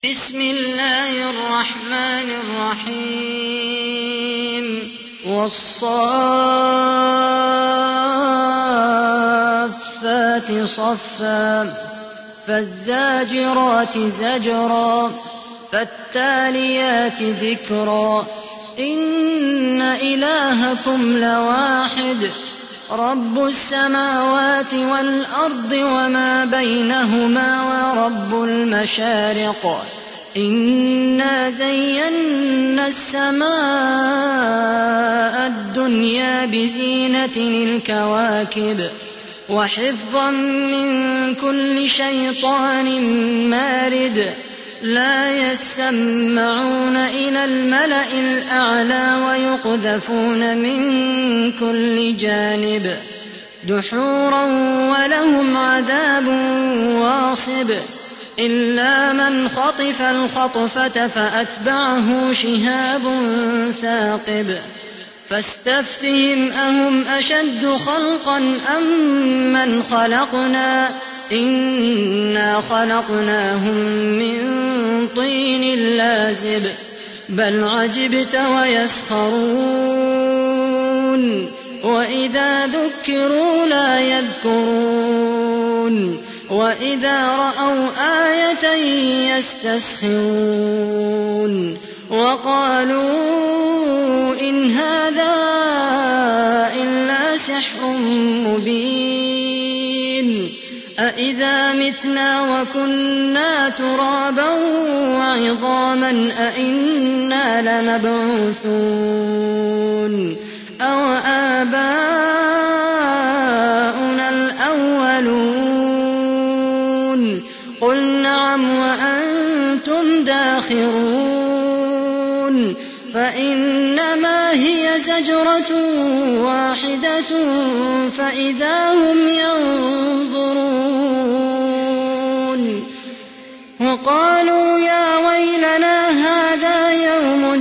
بسم الله الرحمن الرحيم والصافات صفا فالزاجرات زجرا فالتاليات ذكرا إن إلهكم لواحد رب السماوات والأرض وما بينهما ورب المشارق إنا زينا السماء الدنيا بزينة الكواكب وحفظا من كل شيطان مارد لا يسمعون إلى الملأ الأعلى ويقذفون من كل جانب دحورا ولهم عذاب واصب إلا من خطف الخطفة فأتبعه شهاب ثاقب فاستفتهم أهم أشد خلقا أم من خلقنا إنا خلقناهم من طين لازب بل عجبت ويسخرون وإذا ذكروا لا يذكرون وإذا رأوا آية يستسخرون وقالوا إن هذا إلا سحر مبين أإذا متنا وكنا ترابا وعظاما أإنا لمبعوثون أو آباؤنا الأولون قل نعم وأنتم داخرون فإنما هي زجرة واحدة فإذا هم ينظرون وقالوا يا ويلنا هذا يوم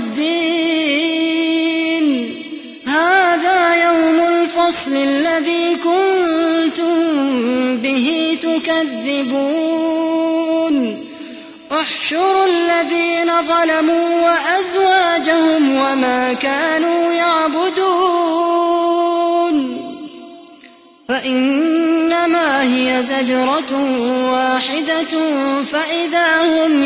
الدين هذا يوم الفصل الذي كنتم به تكذبون احشروا الذين ظلموا وأزواجهم وما كانوا يعبدون فإنما هي زجرة واحدة فإذا هم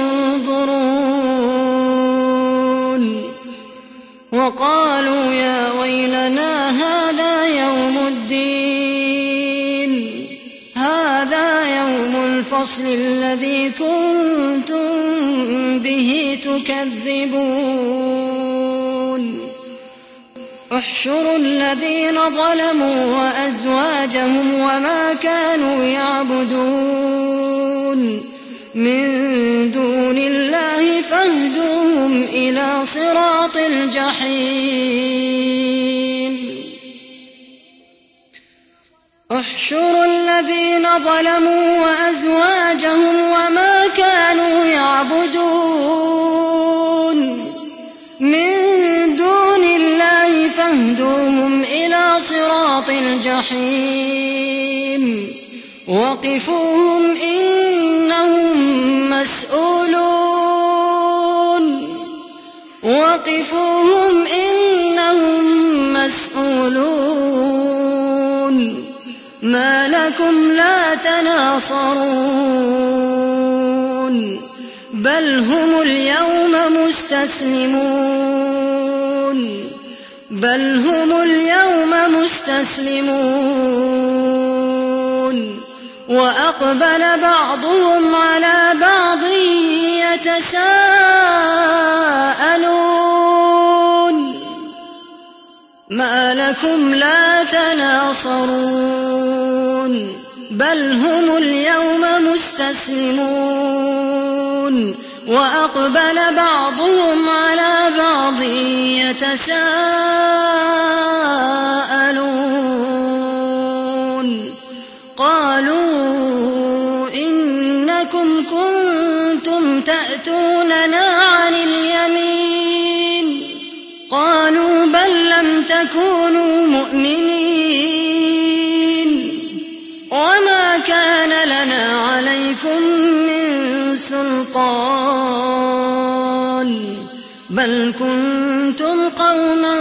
ينظرون وقالوا يا ويلنا هذا يوم الدين هذا يوم الفصل الذي كنتم به تكذبون احشروا الذين ظلموا وأزواجهم وما كانوا يعبدون من دون الله فاهدوهم إلى صراط الجحيم احشروا الذين ظلموا وأزواجهم وما كانوا يعبدون من دون الله فاهدوهم إلى صراط الجحيم وقفوهم إنهم مسؤولون وقفوهم إنهم مسؤولون ما لكم لا تناصرون بل هم اليوم مستسلمون وأقبل بعضهم على بعض يتساءلون ما لكم لا تناصرون بل هم اليوم مستسلمون وأقبل بعضهم على بعض يتساءلون قالوا إنكم كنتم تأتوننا عن اليمين قالوا بل لم تكونوا مؤمنين وما كان لنا عليكم من سلطان بل كنتم قوما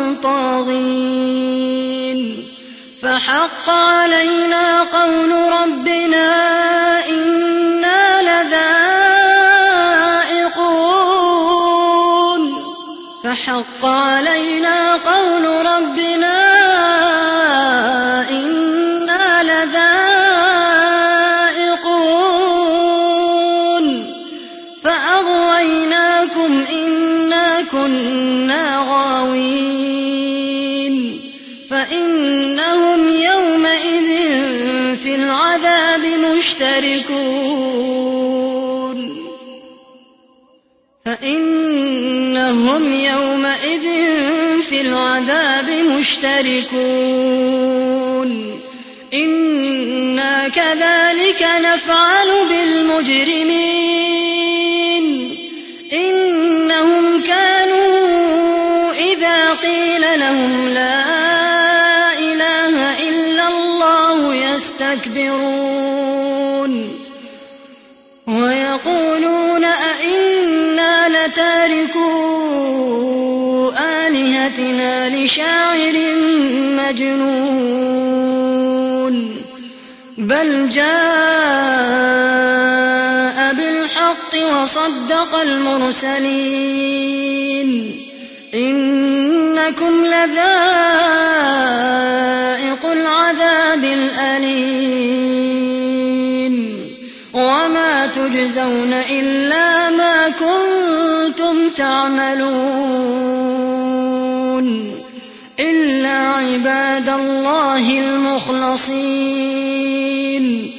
طاغين فحق علينا قول ربنا إنا لذائقون فحق علينا قول ربنا إنا لذائقون فأغويناكم إنا كنا غاوين فإنهم يومئذ في العذاب مشتركون إنا كذلك نفعل بالمجرمين إنهم كانوا إذا قيل لهم لا إله إلا الله يستكبرون ويقولون أئنا لتاركو آلهتنا لشاعر مجنون بل جاء بالحق وصدق المرسلين إنكم لذائق العذاب الأليم وما تجزون إلا ما كنتم تعملون إلا عباد الله المخلصين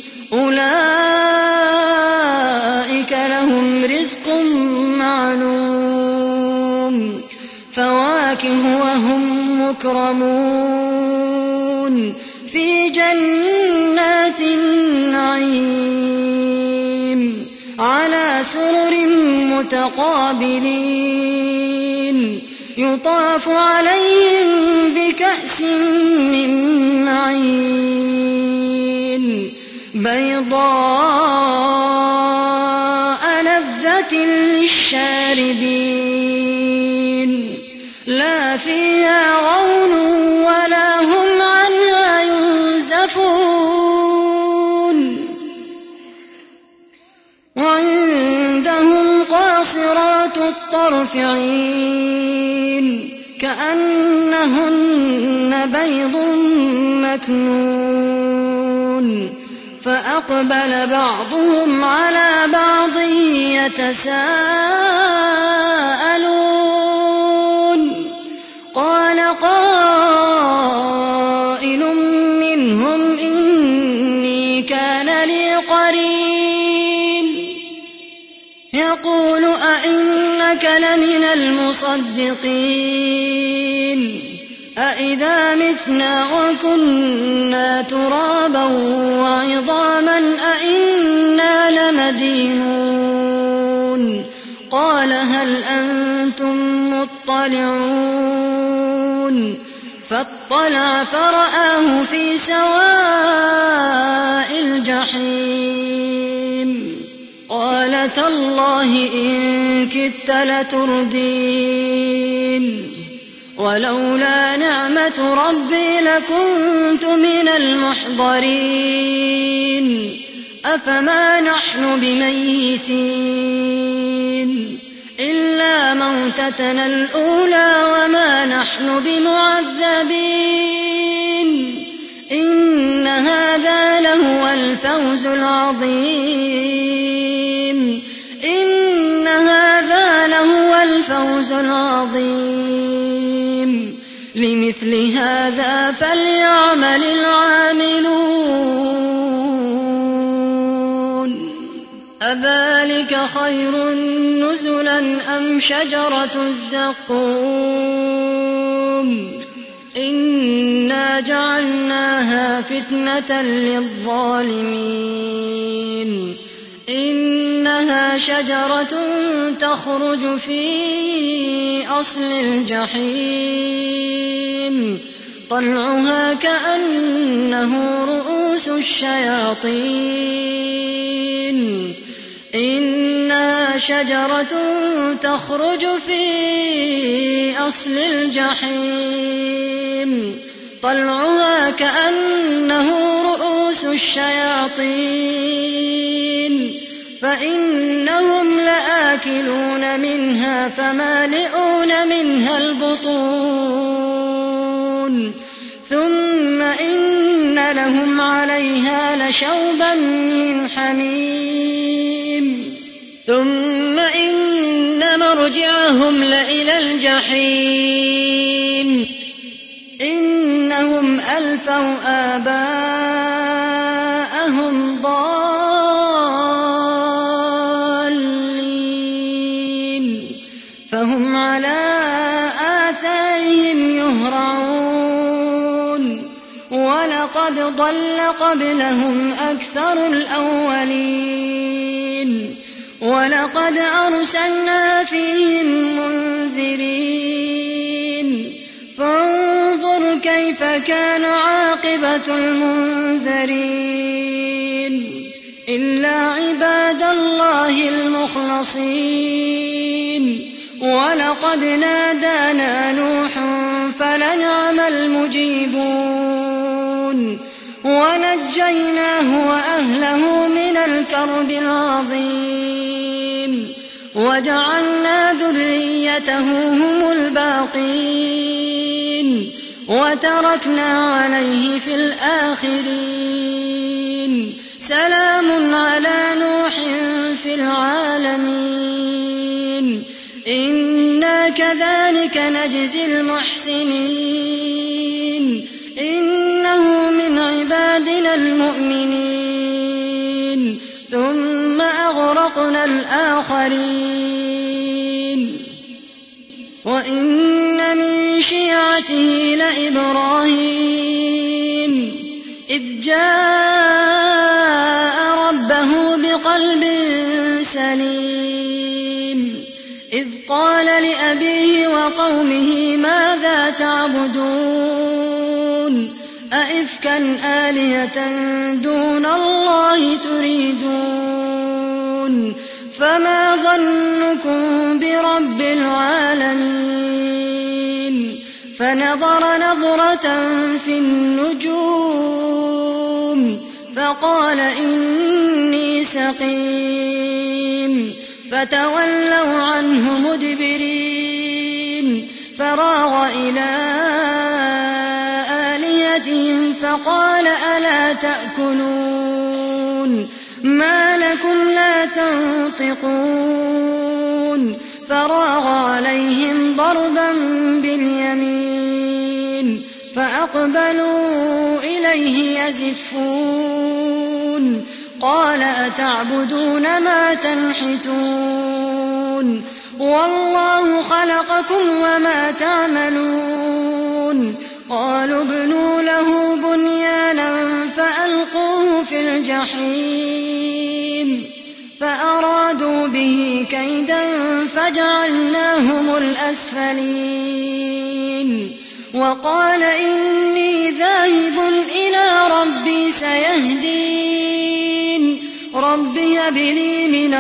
أولئك لهم رزق معلوم فواكه وهم مكرمون في جنات النعيم على سرر متقابلين يطاف عليهم بكأس من معين بيضاء لذة للشاربين لا فيها غول ولا هم عنها ينزفون وعندهم قاصرات الطرف عين كأنهن بيض مكنون فأقبل بعضهم على بعض يتساءلون قال قائل منهم إني كان لي قرين يقول أئنك لمن المصدقين أئذا متنا وكنا ترابا وعظاما أئنا لمدينون قال هل أنتم مطلعون فاطلع فرآه في سواء الجحيم قال تالله إن كدت لتردين ولولا نعمة ربي لكنت من المحضرين أفما نحن بميتين إلا موتتنا الأولى وما نحن بمعذبين إن هذا لهو الفوز العظيم إن هذا لهو الفوز العظيم لمثل هذا فليعمل العاملون أذلك خير نزلا أم شجرة الزقوم إنا جعلناها فتنة للظالمين إنها شجرة تخرج في أصل الجحيم طلعها كأنه رؤوس الشياطين إنها شجرة تخرج في أصل الجحيم طلعها كأنه رؤوس الشياطين فإنهم لآكلون منها فمالئون منها البطون ثم إن لهم عليها لشوبا من حميم ثم إن مرجعهم لإلى الجحيم إنهم ألفوا آباءهم ضالين فهم على آثارهم يهرعون ولقد ضل قبلهم أكثر الأولين ولقد أرسلنا فيهم منذرين فانظر كيف كان عاقبة المنذرين إلا عباد الله المخلصين ولقد نادانا نوح فلنعم المجيبون ونجيناه وأهله من الكرب العظيم وجعلنا ذريته هم الباقين وتركنا عليه في الآخرين سلام على نوح في العالمين إنا كذلك نجزي المحسنين إنه من عبادنا المؤمنين ثم أغرقنا الآخرين وإن من شيعته لإبراهيم إذ جاء ربه بقلب سليم إذ قال لأبيه وقومه ماذا تعبدون أئفكا آلهة دون الله تريدون فما ظنكم برب العالمين فنظر نظرة في النجوم فقال إني سقيم فتولوا عنه مدبرين فراغ إلى آلهتهم فقال ألا تأكلون ما لكم لا تنطقون فراغ عليهم ضربا باليمين فأقبلوا إليه يزفون قال أتعبدون ما تنحتون والله خلقكم وما تعملون قالوا ابنوا له بنيانا فألقوه في الجحيم فأرادوا به كيدا فجعلناهم الأسفلين وقال إني ذاهب إلى ربي سيهدين رب هب لي من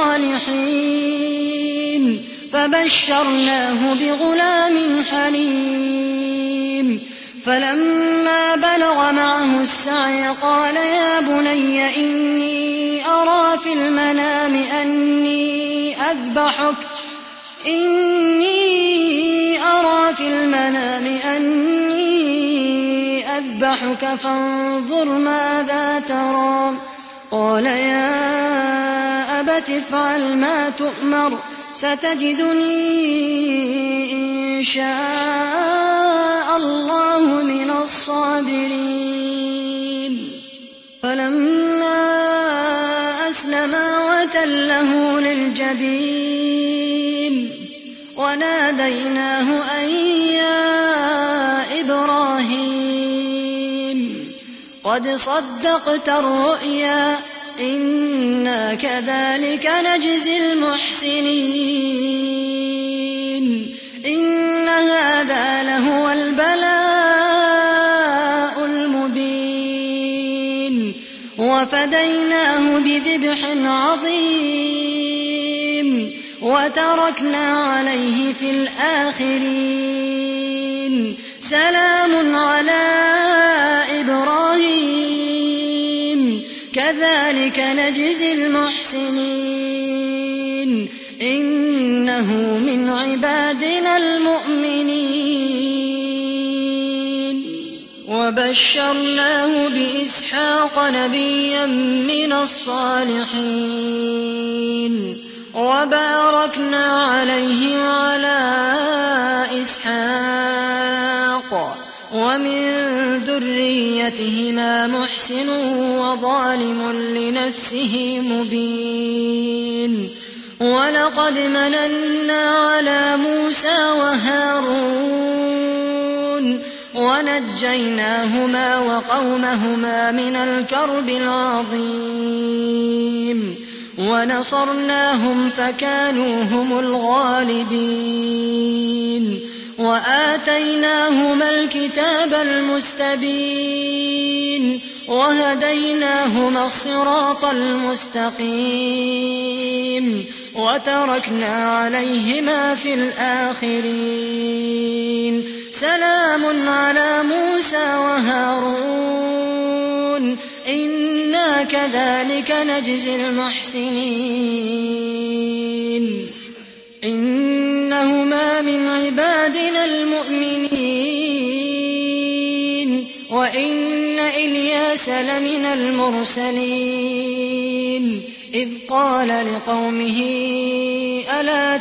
الصالحين فبشرناه بغلام حليم فلما بلغ معه السعي قال يا بني إني أرى في المنام أني أذبحك فانظر ماذا ترى قال يا أبت افعل ما تؤمر ستجدني إن شاء الله من الصابرين فلما أسلما وتله للجبين وناديناه أن يا إبراهيم قد صدقت الرؤيا إنا كذلك نجزي المحسنين إن هذا لهو البلاء المبين وفديناه بذبح عظيم وتركنا عليه في الآخرين سلام على إبراهيم كذلك نجزي المحسنين إنه من عبادنا المؤمنين وبشرناه بإسحاق نبيا من الصالحين وباركنا عليه وعلى إسحاق ومن ذريتهما محسن وظالم لنفسه مبين ولقد مننا على موسى وهارون ونجيناهما وقومهما من الكرب العظيم ونصرناهم فكانوا هم الغالبين وآتيناهما الكتاب المستبين وهديناهما الصراط المستقيم وتركنا عليهما في الآخرين سلام على موسى وهارون إنا كذلك نجزي المحسنين إنهما من عبادنا المؤمنين وإن إلياس لمن المرسلين إذ قال لقومه ألا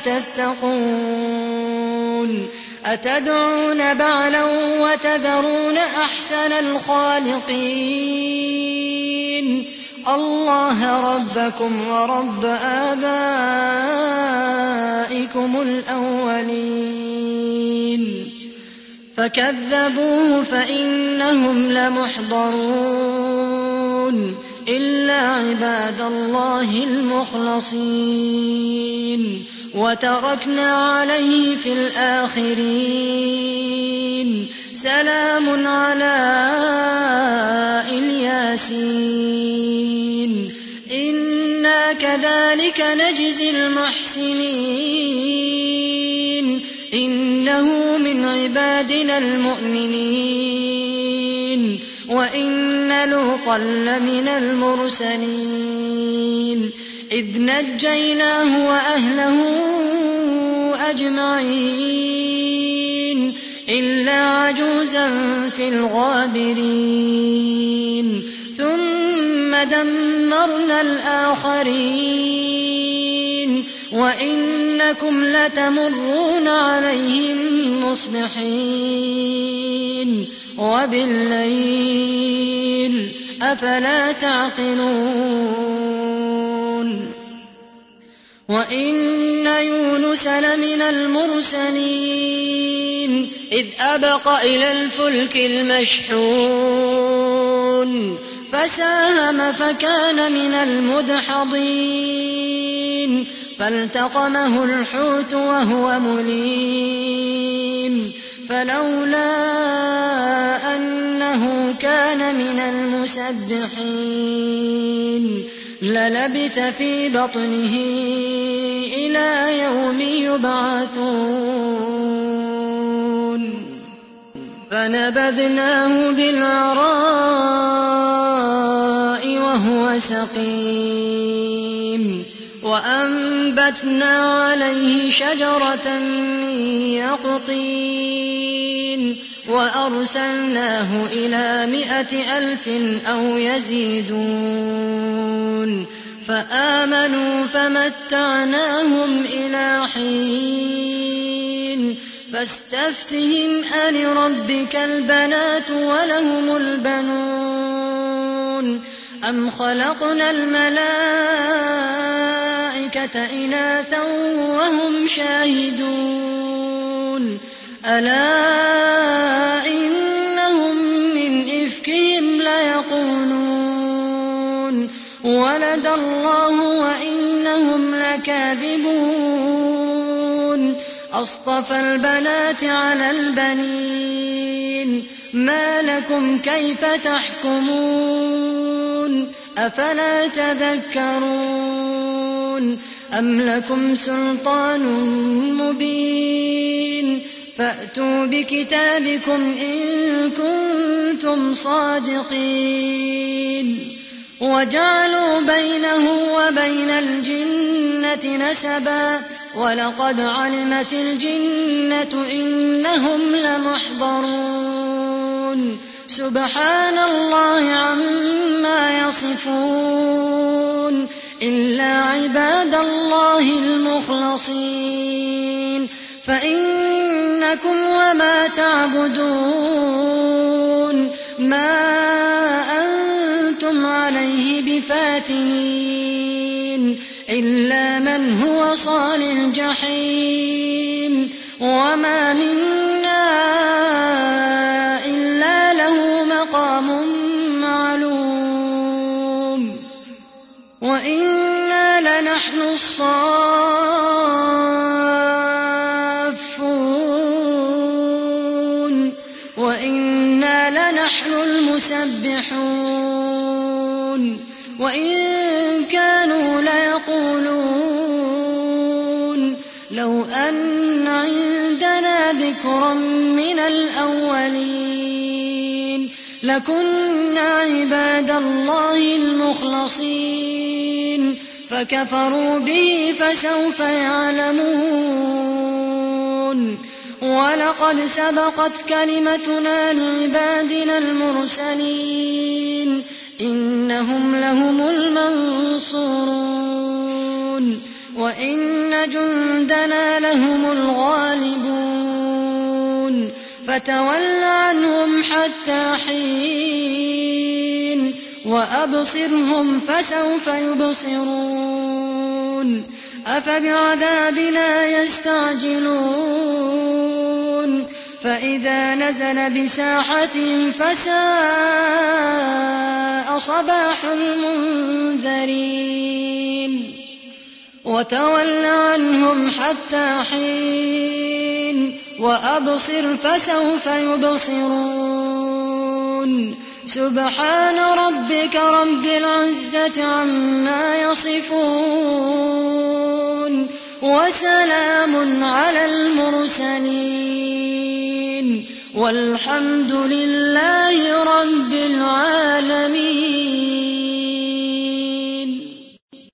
تتقون أتدعون بعلا وتذرون أحسن الخالقين الله ربكم ورب آبائكم الأولين فكذبوه فإنهم لمحضرون إلا عباد الله المخلصين وتركنا عليه في الآخرين سلام على الياسين إنا كذلك نجزي المحسنين إنه من عبادنا المؤمنين وإن لوطا لمن المرسلين إذ نجيناه وأهله أجمعين إلا عجوزا في الغابرين ثم دمرنا الآخرين وإنكم لتمرون عليهم مصبحين وبالليل أفلا تعقلون وإن يونس لمن المرسلين إذ أبق إلى الفلك المشحون فساهم فكان من المدحضين فالتقمه الحوت وهو مليم فلولا أنه كان من المسبحين للبث في بطنه إلى يوم يبعثون فنبذناه بالعراء وهو سقيم وأنبتنا عليه شجرة من يقطين وأرسلناه إلى 100,000 أو يزيدون فآمنوا فمتعناهم إلى حين فاستفتهم ألربك البنات ولهم البنون أم خلقنا الملائكة إناثا وهم شاهدون ألا إنهم من إفكهم ليقولون ولد الله وإنهم لكاذبون أصطفى البنات على البنين ما لكم كيف تحكمون أفلا تذكرون أم لكم سلطان مبين فأتوا بكتابكم إن كنتم صادقين وجعلوا بينه وبين الجنة نسبا ولقد علمت الجنة إنهم لمحضرون سبحان الله عما يصفون إلا عباد الله المخلصين فإنكم وما تعبدون ما أنتم عليه بفاتنين إلا من هو صال الجحيم وما منا إلا له مقام معلوم وإنا لنحن الصافون وإنا لنحن المسبحون وإن كانوا ليقولون لو أن عندنا ذكرا من الأولين لكنا عباد الله المخلصين فكفروا به فسوف يعلمون ولقد سبقت كلمتنا لعبادنا المرسلين إنهم لهم المنصورون وإن جندنا لهم الغالبون فتول عنهم حتى حين وأبصرهم فسوف يبصرون أفبعذابنا يستعجلون فإذا نزل بساحتهم فساء صباح المنذرين وتول عنهم حتى حين وأبصر فسوف يبصرون سبحان ربك رب العزة عما يصفون وسلام على المرسلين والحمد لله رب العالمين.